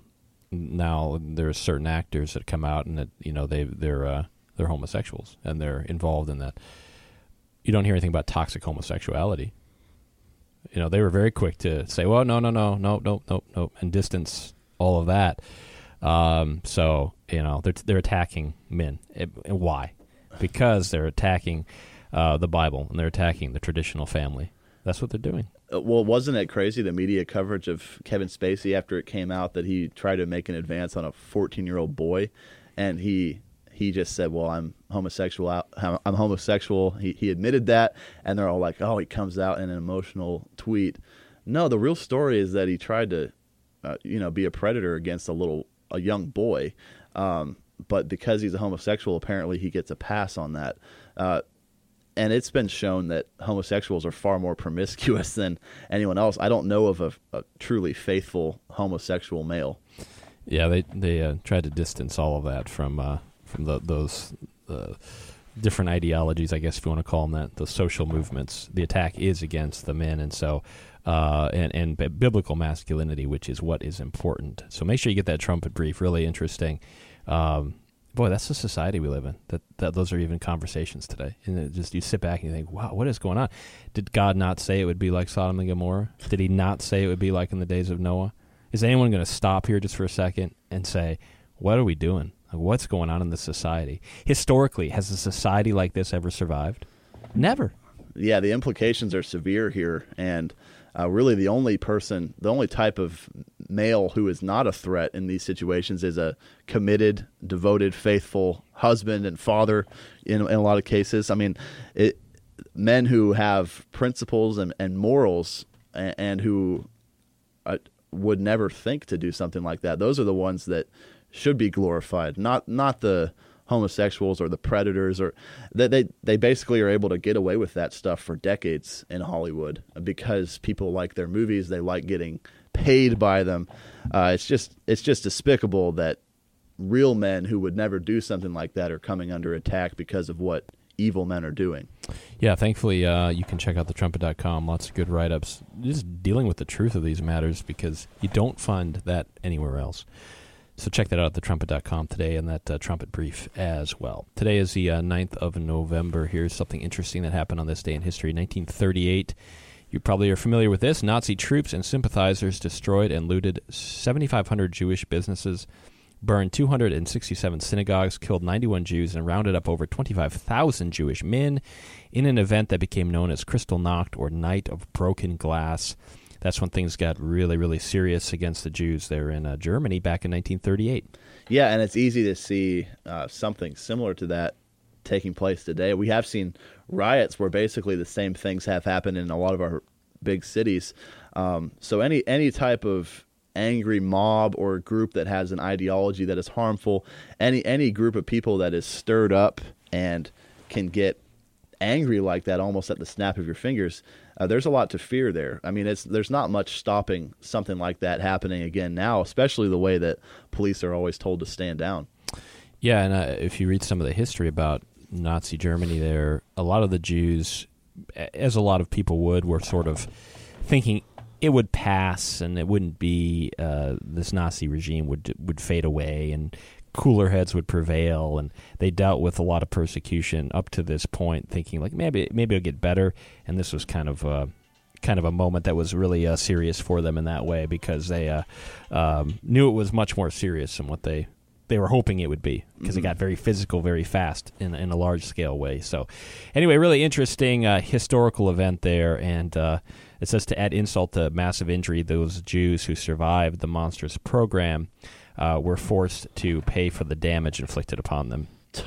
now there's certain actors that come out and that you know they they're uh, they're homosexuals and they're involved in that. You don't hear anything about toxic homosexuality. You know, they were very quick to say, "Well, no, no, no, no, no, no, no," and distance all of that. Um, so you know, they're they're attacking men. And why? Because they're attacking uh, the Bible and they're attacking the traditional family. That's what they're doing. Well, wasn't it crazy, the media coverage of Kevin Spacey after it came out that he tried to make an advance on a fourteen-year-old boy, and he he just said, well, I'm homosexual. I'm homosexual. He, he admitted that, and they're all like, oh, he comes out in an emotional tweet. No, the real story is that he tried to, uh, you know, be a predator against a little, a young boy. Um, but because he's a homosexual, apparently he gets a pass on that. Uh, and it's been shown that homosexuals are far more promiscuous than anyone else. I don't know of a, a truly faithful homosexual male. Yeah, they they uh, tried to distance all of that from uh, from the, those uh, different ideologies, I guess if you want to call them that, the social movements. The attack is against the men, and so uh, and and b- biblical masculinity, which is what is important. So make sure you get that trumpet brief. Really interesting. Um, boy, that's the society we live in. That, that those are even conversations today. And it just you sit back and you think, wow, what is going on? Did God not say it would be like Sodom and Gomorrah? Did He not say it would be like in the days of Noah? Is anyone going to stop here just for a second and say, what are we doing? Like, what's going on in this society? Historically, has a society like this ever survived? Never. Yeah, the implications are severe here, and uh, really the only person, the only type of male who is not a threat in these situations is a committed, devoted, faithful husband and father in, in a lot of cases. I mean, it, men who have principles and, and morals and, and who uh, would never think to do something like that, those are the ones that should be glorified, not not the homosexuals or the predators, or they, they they basically are able to get away with that stuff for decades in Hollywood because people like their movies, they like getting paid by them. Uh, it's just it's just despicable that real men who would never do something like that are coming under attack because of what evil men are doing. Yeah, thankfully uh, you can check out the trumpet dot com. Lots of good write-ups just dealing with the truth of these matters because you don't find that anywhere else. So check that out at the trumpet dot com today and that uh, trumpet brief as well. Today is the uh, ninth of November. Here's something interesting that happened on this day in history. nineteen thirty-eight. You probably are familiar with this. Nazi troops and sympathizers destroyed and looted seventy-five hundred Jewish businesses, burned two hundred sixty-seven synagogues, killed ninety-one Jews, and rounded up over twenty-five thousand Jewish men in an event that became known as Kristallnacht, or Night of Broken Glass. that's when things got really, really serious against the Jews there in uh, Germany back in nineteen thirty-eight. Yeah, and it's easy to see uh, something similar to that taking place today. We have seen riots where basically the same things have happened in a lot of our big cities. Um, so any any type of angry mob or group that has an ideology that is harmful, any any group of people that is stirred up and can get angry like that almost at the snap of your fingers, uh, there's a lot to fear there. I mean, it's there's not much stopping something like that happening again now, especially the way that police are always told to stand down. Yeah, and uh, if you read some of the history about Nazi Germany there, a lot of the Jews, as a lot of people would, were sort of thinking it would pass and it wouldn't be, uh, this Nazi regime would would fade away and cooler heads would prevail, and they dealt with a lot of persecution up to this point, thinking like maybe maybe it'll get better, and this was kind of uh, kind of a moment that was really uh, serious for them in that way, because they uh, um, knew it was much more serious than what they they were hoping it would be, because mm-hmm. it got very physical very fast in, in a large-scale way. So anyway, really interesting uh, historical event there, and uh, it says to add insult to massive injury, those Jews who survived the monstrous program uh, were forced to pay for the damage inflicted upon them.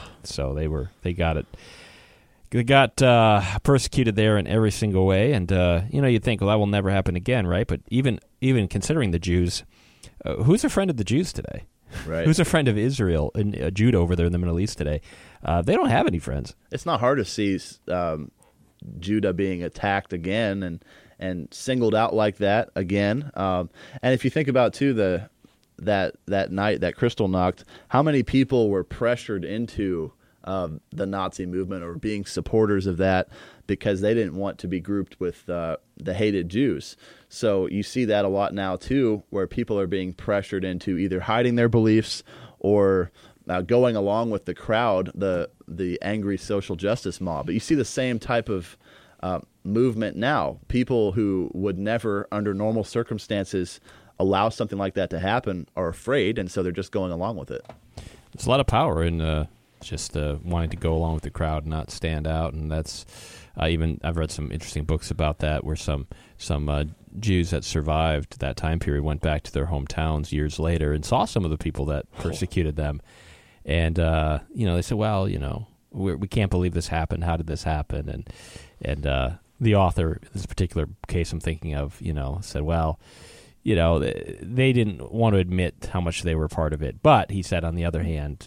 So they were they got it. They got uh, persecuted there in every single way, and uh, you know, you'd think, well, that will never happen again, right? But even even considering the Jews, uh, who's a friend of the Jews today? Right. Who's a friend of Israel and uh, Judah over there in the Middle East today? Uh, they don't have any friends. It's not hard to see um, Judah being attacked again and and singled out like that again. Um, and if you think about too the that that night that Kristallnacht, how many people were pressured into um, the Nazi movement or being supporters of that because they didn't want to be grouped with uh, the hated Jews. So you see that a lot now too, where people are being pressured into either hiding their beliefs or uh, going along with the crowd, the the angry social justice mob. But you see the same type of uh, movement now. People who would never, under normal circumstances, allow something like that to happen are afraid, and so they're just going along with it. There's a lot of power in uh, just uh, wanting to go along with the crowd and not stand out, and that's uh, even I've read some interesting books about that, where some some uh, Jews that survived that time period went back to their hometowns years later and saw some of the people that persecuted them, and uh, you know, they said, "Well, you know, we're, we can't believe this happened. How did this happen?" And and uh, the author, in this particular case I'm thinking of, you know, said, "Well, you know, they didn't want to admit how much they were part of it." But he said, on the other hand,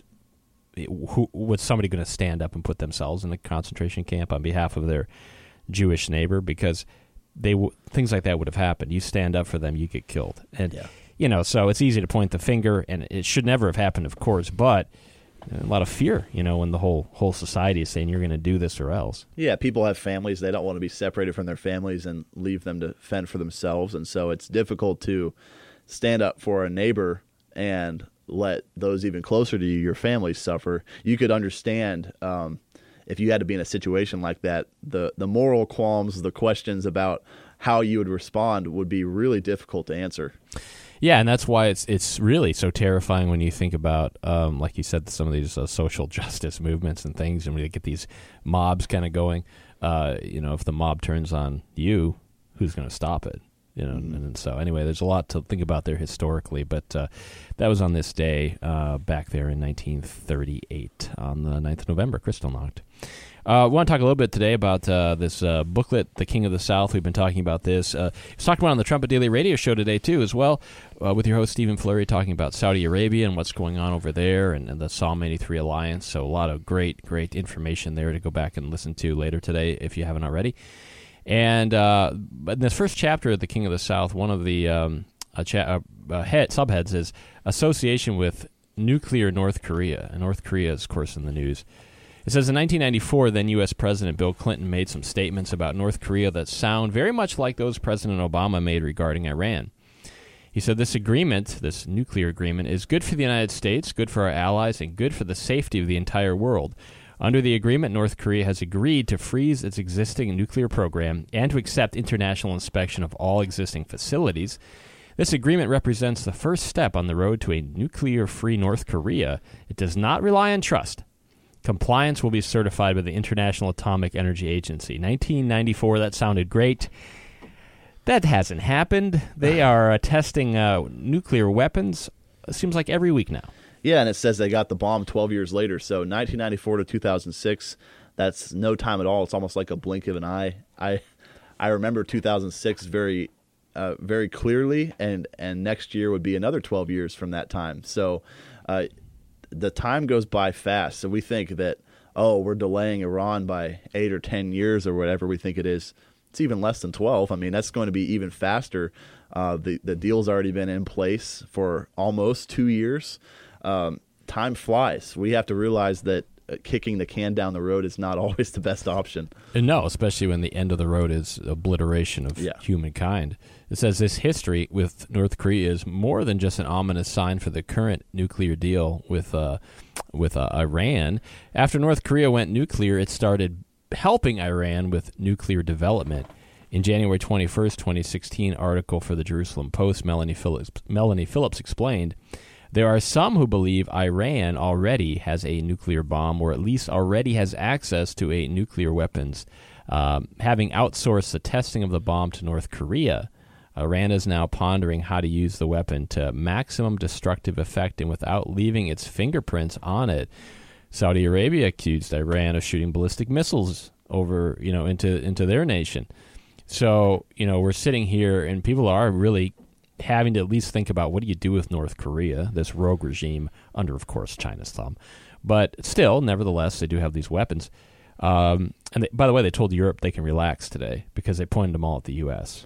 who, was somebody going to stand up and put themselves in a concentration camp on behalf of their Jewish neighbor? Because they w- things like that would have happened. You stand up for them, you get killed. And, yeah. you know, so it's easy to point the finger, and it should never have happened, of course, but a lot of fear, you know, when the whole whole society is saying you're going to do this or else. Yeah, people have families. They don't want to be separated from their families and leave them to fend for themselves. And so it's difficult to stand up for a neighbor and let those even closer to you, your family, suffer. You could understand um, if you had to be in a situation like that, the, the moral qualms, the questions about how you would respond would be really difficult to answer. Yeah, and that's why it's it's really so terrifying when you think about, um, like you said, some of these uh, social justice movements and things, and we get these mobs kind of going. Uh, you know, if the mob turns on you, who's going to stop it? You know, mm-hmm. and, and so anyway, there's a lot to think about there historically, but uh, that was on this day uh, back there in nineteen thirty-eight on the ninth of November, Kristallnacht. Uh, we want to talk a little bit today about uh, this uh, booklet, The King of the South. We've been talking about this. Uh, it's talked about on the Trumpet Daily Radio Show today, too, as well, uh, with your host, Stephen Flurry, talking about Saudi Arabia and what's going on over there and, and the Psalm eighty-three Alliance. So a lot of great, great information there to go back and listen to later today if you haven't already. And uh, in this first chapter of The King of the South, one of the um, uh, cha- uh, head, subheads is Association with Nuclear North Korea. And North Korea is, of course, in the news. It says, in nineteen ninety-four, then U S President Bill Clinton made some statements about North Korea that sound very much like those President Obama made regarding Iran. He said this agreement, this nuclear agreement, is good for the United States, good for our allies, and good for the safety of the entire world. Under the agreement, North Korea has agreed to freeze its existing nuclear program and to accept international inspection of all existing facilities. This agreement represents the first step on the road to a nuclear-free North Korea. It does not rely on trust. Compliance will be certified by the International Atomic Energy Agency. nineteen ninety-four, that sounded great. That hasn't happened. They are uh, testing uh, nuclear weapons. It seems like every week now. Yeah, and it says they got the bomb twelve years later. So nineteen ninety-four to two thousand six, that's no time at all. It's almost like a blink of an eye. I I remember two thousand six very uh, very clearly, and, and next year would be another twelve years from that time. So uh, the time goes by fast. So we think that, oh, we're delaying Iran by eight or ten years or whatever we think it is. It's even less than twelve. I mean, that's going to be even faster. Uh, the, the deal's already been in place for almost two years. Um, time flies. We have to realize that uh, kicking the can down the road is not always the best option. And no, especially when the end of the road is obliteration of yeah. humankind. It says this history with North Korea is more than just an ominous sign for the current nuclear deal with uh, with uh, Iran. After North Korea went nuclear, it started helping Iran with nuclear development. In January twenty-first, twenty sixteen, article for the Jerusalem Post, Melanie Phillips, Melanie Phillips explained, there are some who believe Iran already has a nuclear bomb, or at least already has access to a nuclear weapons. Um, having outsourced the testing of the bomb to North Korea, Iran is now pondering how to use the weapon to maximum destructive effect and without leaving its fingerprints on it. Saudi Arabia accused Iran of shooting ballistic missiles over, you know, into into their nation. So, you know, we're sitting here and people are really having to at least think about what do you do with North Korea, this rogue regime under, of course, China's thumb. But still, nevertheless, they do have these weapons. Um, and they, by the way, they told Europe they can relax today because they pointed them all at the U S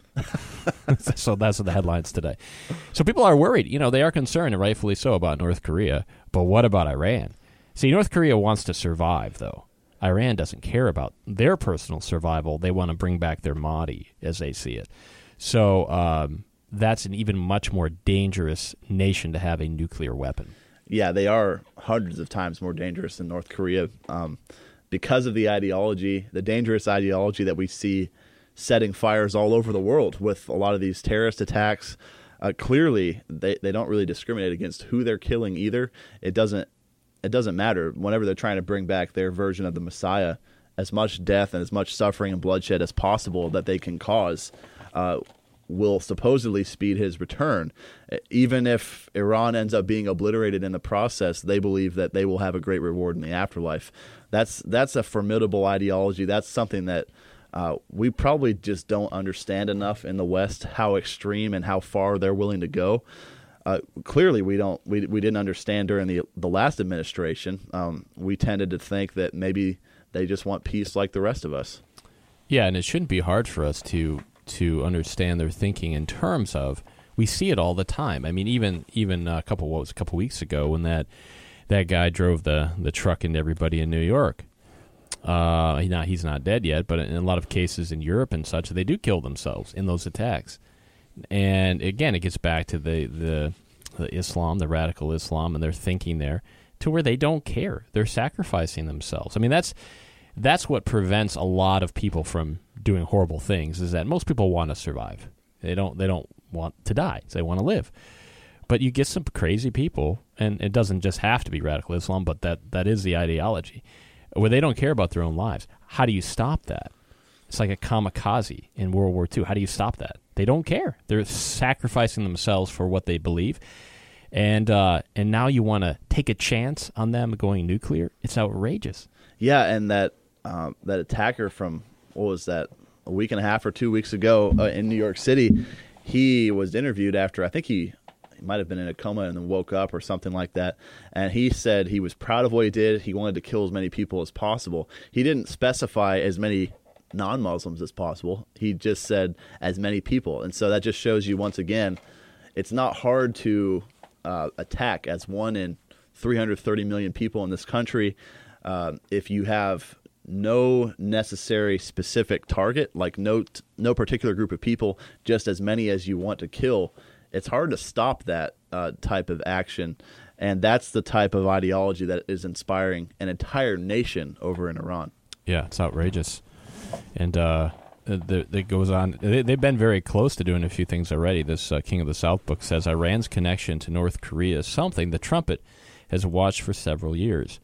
So that's the headlines today. So people are worried. You know, they are concerned, and rightfully so, about North Korea. But what about Iran? See, North Korea wants to survive, though. Iran doesn't care about their personal survival. They want to bring back their Mahdi, as they see it. So um, that's an even much more dangerous nation to have a nuclear weapon. Yeah, they are hundreds of times more dangerous than North Korea um, because of the ideology, the dangerous ideology that we see setting fires all over the world with a lot of these terrorist attacks. Uh, clearly, they, they don't really discriminate against who they're killing either. It doesn't It doesn't matter. Whenever they're trying to bring back their version of the Messiah, as much death and as much suffering and bloodshed as possible that they can cause uh, will supposedly speed his return. Even if Iran ends up being obliterated in the process, they believe that they will have a great reward in the afterlife. That's that's a formidable ideology. That's something that uh, we probably just don't understand enough in the West, how extreme and how far they're willing to go. Uh, clearly, we don't. We we didn't understand during the the last administration. Um, we tended to think that maybe they just want peace like the rest of us. Yeah, and it shouldn't be hard for us to to understand their thinking in terms of we see it all the time. I mean, even even a couple what was a couple weeks ago when that that guy drove the the truck into everybody in New York. Uh, he not he's not dead yet, but in a lot of cases in Europe and such, they do kill themselves in those attacks. And again, it gets back to the, the the Islam, the radical Islam, and their thinking there, to where they don't care. They're sacrificing themselves. I mean, that's that's what prevents a lot of people from doing horrible things. Is that most people want to survive. They don't they don't want to die. They want to live. But you get some crazy people, and it doesn't just have to be radical Islam, but that, that is the ideology, where they don't care about their own lives. How do you stop that? It's like a kamikaze in World War Two. How do you stop that? They don't care. They're sacrificing themselves for what they believe. And uh, and now you want to take a chance on them going nuclear? It's outrageous. Yeah, and that um, that attacker from, what was that, a week and a half or two weeks ago uh, in New York City, he was interviewed after, I think he, he might have been in a coma and then woke up or something like that. And he said he was proud of what he did. He wanted to kill as many people as possible. He didn't specify as many non-Muslims as possible. He just said as many people. And so that just shows you once again, it's not hard to uh, attack as one in three hundred thirty million people in this country. Uh, if you have no necessary specific target, like no, t- no particular group of people, just as many as you want to kill, it's hard to stop that uh, type of action. And that's the type of ideology that is inspiring an entire nation over in Iran. Yeah, it's outrageous. And uh, it goes on. They, they've been very close to doing a few things already. This uh, King of the South book says Iran's connection to North Korea is something the Trumpet has watched for several years.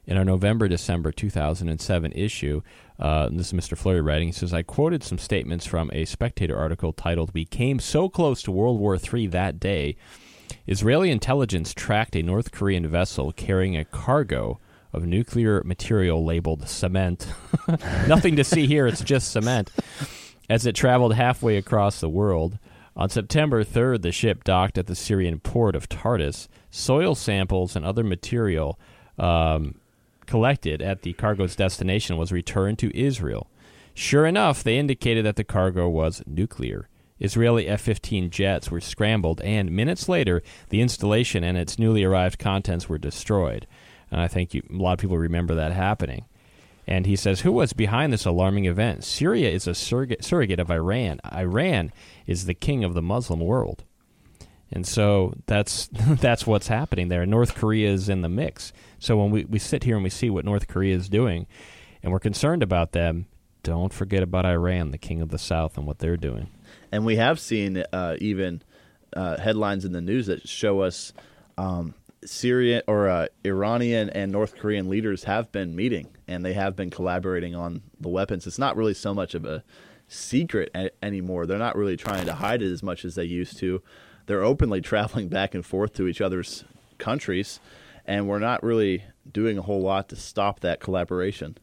In our November-December two thousand seven issue, uh, and this is Mister Fleury writing, he says, I quoted some statements from a Spectator article titled, "We Came So Close to World War Three That Day. Israeli intelligence tracked a North Korean vessel carrying a cargo of nuclear material labeled cement." Nothing to see here, it's just cement. As it traveled halfway across the world. On September third, the ship docked at the Syrian port of Tartus. Soil samples and other material um, collected at the cargo's destination was returned to Israel. Sure enough, they indicated that the cargo was nuclear. Israeli F fifteen jets were scrambled, and minutes later, the installation and its newly arrived contents were destroyed. And I think you, a lot of people remember that happening. And he says, who was behind this alarming event? Syria is a surrogate, surrogate of Iran. Iran is the king of the Muslim world. And so that's that's what's happening there. North Korea is in the mix. So when we, we sit here and we see what North Korea is doing, and we're concerned about them, don't forget about Iran, the king of the South, and what they're doing. And we have seen uh, even uh, headlines in the news that show us um, Syrian or uh, Iranian and North Korean leaders have been meeting, and they have been collaborating on the weapons. It's not really so much of a secret a- anymore. They're not really trying to hide it as much as they used to. They're openly traveling back and forth to each other's countries, and we're not really doing a whole lot to stop that collaboration.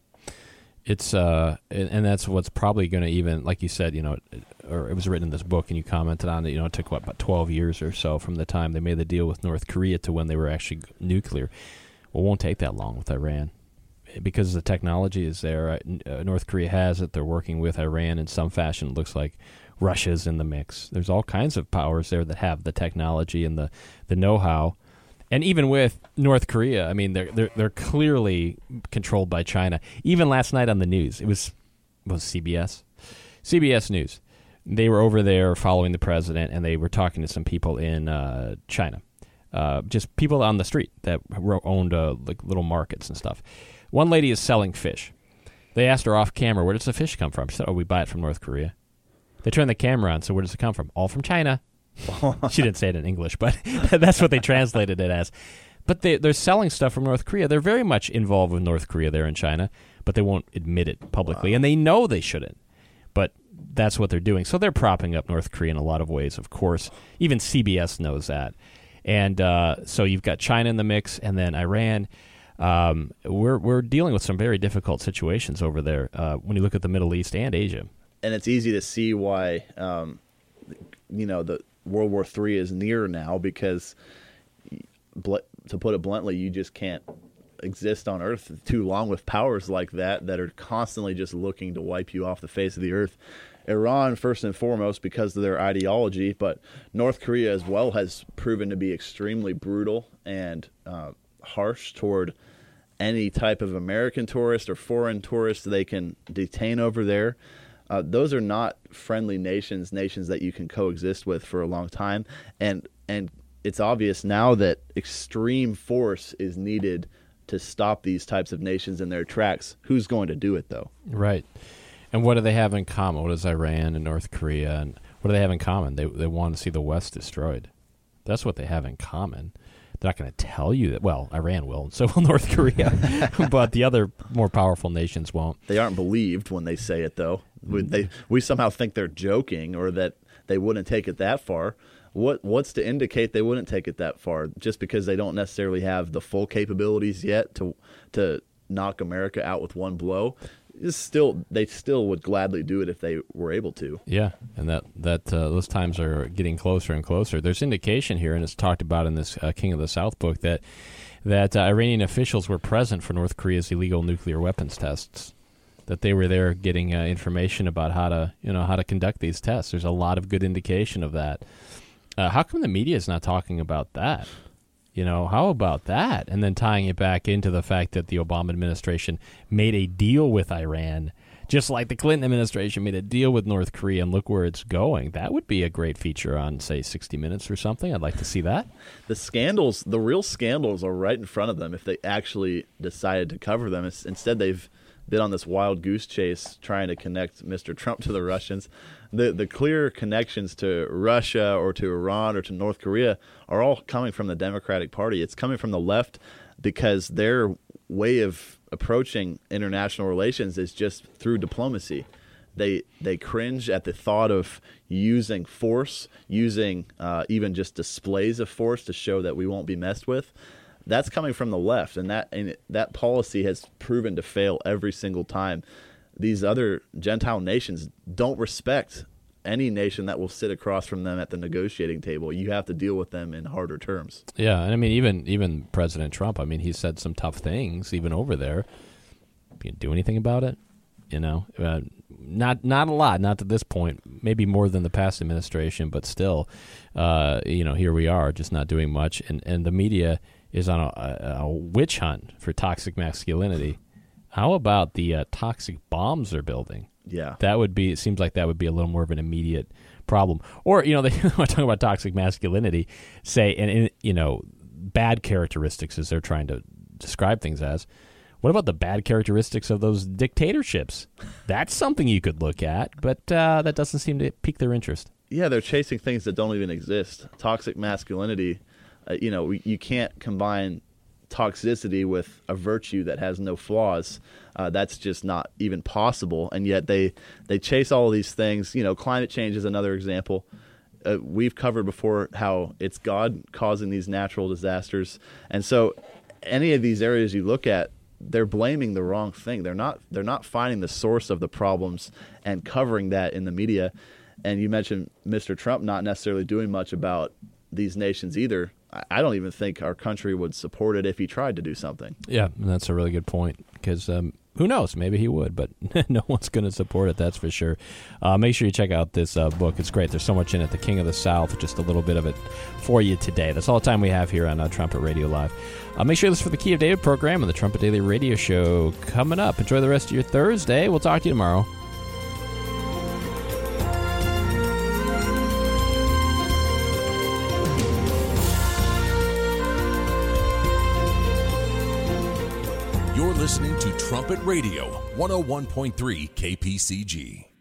It's uh, and, and that's what's probably going to even, like you said, you know, or it was written in this book, and you commented on it. You know, it took what about twelve years or so from the time they made the deal with North Korea to when they were actually nuclear. Well, it won't take that long with Iran because the technology is there. Uh, North Korea has it. They're working with Iran in some fashion. It looks like Russia's in the mix. There's all kinds of powers there that have the technology and the, the know-how. And even with North Korea, I mean, they're they're they're clearly controlled by China. Even last night on the news, it was was C B S, C B S News. They were over there following the president, and they were talking to some people in uh, China, uh, just people on the street that owned uh, like little markets and stuff. One lady is selling fish. They asked her off camera, "Where does the fish come from?" She said, "Oh, we buy it from North Korea." They turned the camera on. So where does it come from? All from China. She didn't say it in English, but that's what they translated it as. But they, they're selling stuff from North Korea. They're very much involved with North Korea there in China, but they won't admit it publicly. Wow. And they know they shouldn't, but that's what they're doing. So they're propping up North Korea in a lot of ways, of course. Even C B S knows that. And uh, so you've got China in the mix, and then Iran. Um, we're we're dealing with some very difficult situations over there uh, when you look at the Middle East and Asia. And it's easy to see why, um, you know, the World War Three is near now because, to put it bluntly, you just can't exist on Earth too long with powers like that that are constantly just looking to wipe you off the face of the Earth. Iran, first and foremost, because of their ideology, but North Korea as well has proven to be extremely brutal and uh, harsh toward any type of American tourist or foreign tourist they can detain over there. Uh, those are not friendly nations, nations that you can coexist with for a long time. And and it's obvious now that extreme force is needed to stop these types of nations in their tracks. Who's going to do it, though? Right. And what do they have in common? What does Iran and North Korea, and what do they have in common? They they want to see the West destroyed. That's what they have in common. They're not going to tell you that. Well, Iran will, and so will North Korea, but the other more powerful nations won't. They aren't believed when they say it, though. We, they, we somehow think they're joking or that they wouldn't take it that far. What What's to indicate they wouldn't take it that far? Just because they don't necessarily have the full capabilities yet to to knock America out with one blow, is still they still would gladly do it if they were able to. Yeah, and that that uh, those times are getting closer and closer. There's indication here, and it's talked about in this uh, King of the South book, that that uh, Iranian officials were present for North Korea's illegal nuclear weapons tests. That they were there getting uh, information about how to you know how to conduct these tests. There's a lot of good indication of that. Uh, how come the media is not talking about that? You know, how about that? And then tying it back into the fact that the Obama administration made a deal with Iran, just like the Clinton administration made a deal with North Korea, and look where it's going. That would be a great feature on, say, sixty minutes or something. I'd like to see that. The scandals, the real scandals are right in front of them if they actually decided to cover them. It's, instead, they've been on this wild goose chase trying to connect Mister Trump to the Russians. The the clear connections to Russia or to Iran or to North Korea are all coming from the Democratic Party. It's coming from the left because they're way of approaching international relations is just through diplomacy. They they cringe at the thought of using force, using uh, even just displays of force to show that we won't be messed with. That's coming from the left, and that and that policy has proven to fail every single time. These other Gentile nations don't respect any nation that will sit across from them at the negotiating table. You have to deal with them in harder terms. Yeah, and I mean, even even President Trump, I mean, he said some tough things even over there. You can do anything about it? You know, uh, not not a lot, not to this point, maybe more than the past administration, but still, uh, you know, here we are, just not doing much. And, and the media is on a, a, a witch hunt for toxic masculinity. How about the uh, toxic bombs they're building? Yeah. That would be, it seems like that would be a little more of an immediate problem. Or, you know, they want to talk about toxic masculinity, say, and, and, you know, bad characteristics as they're trying to describe things as. What about the bad characteristics of those dictatorships? That's something you could look at, but uh, that doesn't seem to pique their interest. Yeah, they're chasing things that don't even exist. Toxic masculinity, uh, you know, you can't combine toxicity with a virtue that has no flaws. Uh, that's just not even possible. And yet they, they chase all of these things. You know, climate change is another example. Uh, we've covered before how it's God causing these natural disasters. And so any of these areas you look at, they're blaming the wrong thing. They're not they're not finding the source of the problems and covering that in the media. And you mentioned Mister Trump not necessarily doing much about these nations either. I don't even think our country would support it if he tried to do something. Yeah, that's a really good point because um, who knows? Maybe he would, but no one's going to support it, that's for sure. Uh, make sure you check out this uh, book. It's great. There's so much in it. The King of the South, just a little bit of it for you today. That's all the time we have here on uh, Trumpet Radio Live. Uh, make sure this is for the Key of David program and the Trumpet Daily Radio Show coming up. Enjoy the rest of your Thursday. We'll talk to you tomorrow. You're listening to Trumpet Radio, one oh one point three K P C G.